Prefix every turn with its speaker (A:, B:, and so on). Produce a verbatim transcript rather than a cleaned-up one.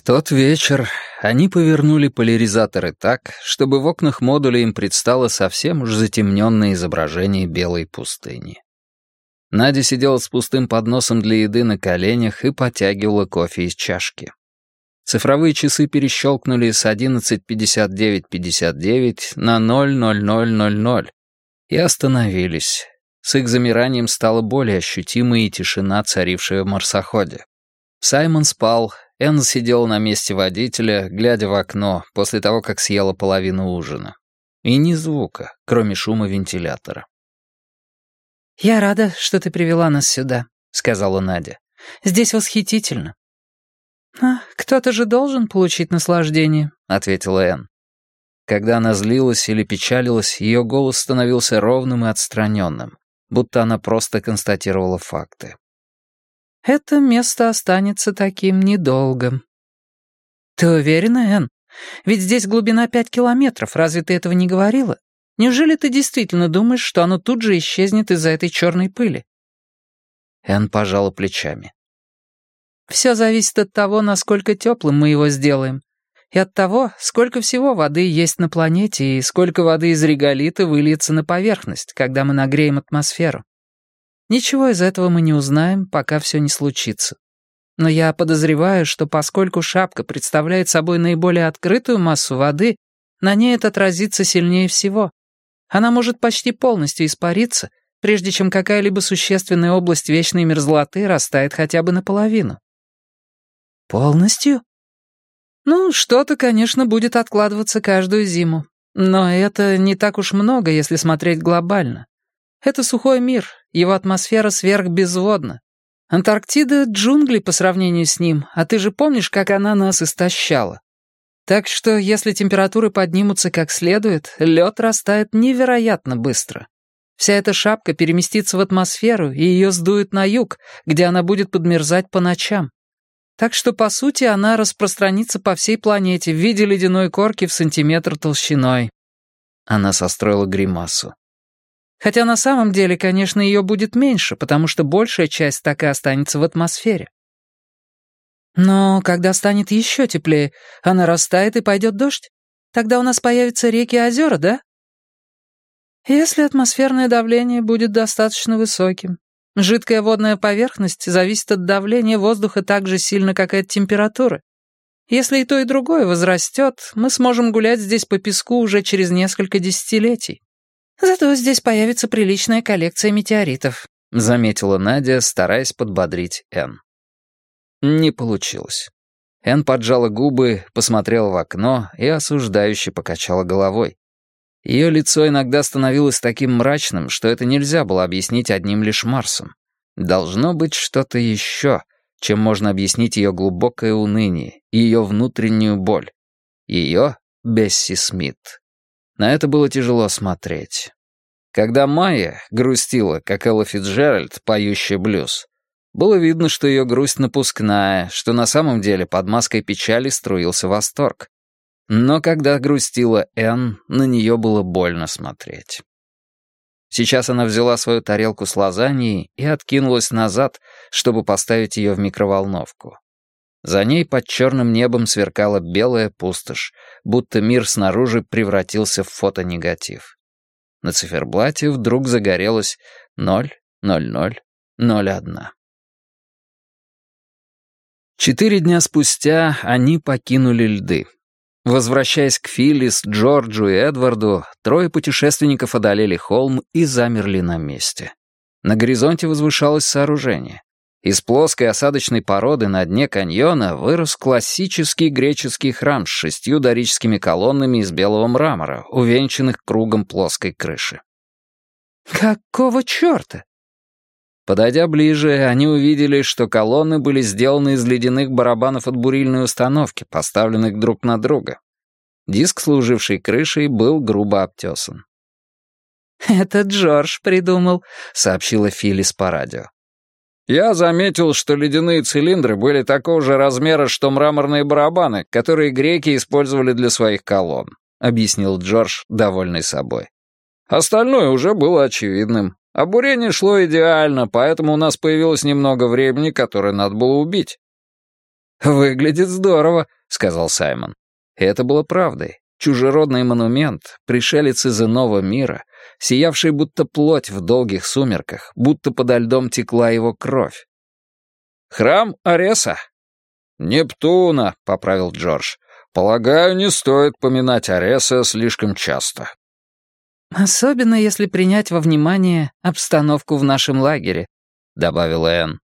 A: тот вечер они повернули поляризаторы так, чтобы в окнах модуля им предстало совсем уж затемненное изображение белой пустыни. Надя сидела с пустым подносом для еды на коленях и потягивала кофе из чашки. Цифровые часы перещелкнули с одиннадцать пятьдесят девять пятьдесят девять на ноль ноль ноль ноль ноль и остановились. С их замиранием стала более ощутимой и тишина, царившая в марсоходе. Саймон спал, Энн сидела на месте водителя, глядя в окно, после того, как съела половину ужина. И ни звука, кроме шума вентилятора.
B: «Я рада, что ты привела нас сюда», — сказала Надя. «Здесь восхитительно». «А, кто-то же должен получить наслаждение», — ответила Энн.
A: Когда она злилась или печалилась, ее голос становился ровным и отстраненным, будто она просто констатировала факты.
B: «Это место останется таким недолго». «Ты уверена, Энн? Ведь здесь глубина пять километров, разве ты этого не говорила? Неужели ты действительно думаешь, что оно тут же исчезнет из-за этой черной пыли?»
A: Энн пожала плечами.
B: «Все зависит от того, насколько теплым мы его сделаем, и от того, сколько всего воды есть на планете и сколько воды из реголита выльется на поверхность, когда мы нагреем атмосферу. Ничего из этого мы не узнаем, пока все не случится. Но я подозреваю, что поскольку шапка представляет собой наиболее открытую массу воды, на ней это отразится сильнее всего. Она может почти полностью испариться, прежде чем какая-либо существенная область вечной мерзлоты растает хотя бы наполовину». «Полностью?» «Ну, что-то, конечно, будет откладываться каждую зиму. Но это не так уж много, если смотреть глобально. Это сухой мир, его атмосфера сверхбезводна. Антарктида — джунгли по сравнению с ним, а ты же помнишь, как она нас истощала? Так что, если температуры поднимутся как следует, лед растает невероятно быстро. Вся эта шапка переместится в атмосферу, и ее сдует на юг, где она будет подмерзать по ночам. Так что, по сути, она распространится по всей планете в виде ледяной корки в сантиметр толщиной».
A: Она состроила гримасу.
B: Хотя на самом деле, конечно, ее будет меньше, потому что большая часть так и останется в атмосфере. Но когда станет еще теплее, она растает и пойдет дождь? Тогда у нас появятся реки и озера, да? Если атмосферное давление будет достаточно высоким. Жидкая водная поверхность зависит от давления воздуха так же сильно, как и от температуры. Если и то, и другое возрастет, мы сможем гулять здесь по песку уже через несколько десятилетий. Зато здесь появится приличная коллекция метеоритов», —
A: заметила Надя, стараясь подбодрить Энн. Не получилось. Энн поджала губы, посмотрела в окно и осуждающе покачала головой. Ее лицо иногда становилось таким мрачным, что это нельзя было объяснить одним лишь Марсом. Должно быть что-то еще, чем можно объяснить ее глубокое уныние и ее внутреннюю боль. Ее Бесси Смит. На это было тяжело смотреть. Когда Майя грустила, как Элла Фицджеральд, поющая блюз, было видно, что ее грусть напускная, что на самом деле под маской печали струился восторг. Но когда грустила Энн, на нее было больно смотреть. Сейчас она взяла свою тарелку с лазаньей и откинулась назад, чтобы поставить ее в микроволновку. За ней под черным небом сверкала белая пустошь, будто мир снаружи превратился в фотонегатив. На циферблате вдруг загорелось ноль ноль ноль ноль один. Четыре дня спустя они покинули льды. Возвращаясь к Филлис, Джорджу и Эдварду, трое путешественников одолели холм и замерли на месте. На горизонте возвышалось сооружение. Из плоской осадочной породы на дне каньона вырос классический греческий храм с шестью дорическими колоннами из белого мрамора, увенчанных кругом плоской крыши.
B: «Какого черта?»
A: Подойдя ближе, они увидели, что колонны были сделаны из ледяных барабанов от бурильной установки, поставленных друг на друга. Диск, служивший крышей, был грубо обтесан.
B: «Это Джордж придумал», — сообщила Филлис по радио.
A: «Я заметил, что ледяные цилиндры были такого же размера, что мраморные барабаны, которые греки использовали для своих колонн», — объяснил Джордж, довольный собой. «Остальное уже было очевидным. А бурение шло идеально, поэтому у нас появилось немного времени, которое надо было убить». «Выглядит здорово», — сказал Саймон. И это было правдой. Чужеродный монумент, пришелец из иного мира, сиявший будто плоть в долгих сумерках, будто подо льдом текла его кровь. «Храм Ареса?» «Нептуна», — поправил Джордж. «Полагаю, не стоит поминать Ареса слишком часто».
B: «Особенно если принять во внимание обстановку в нашем лагере», — добавила Энн.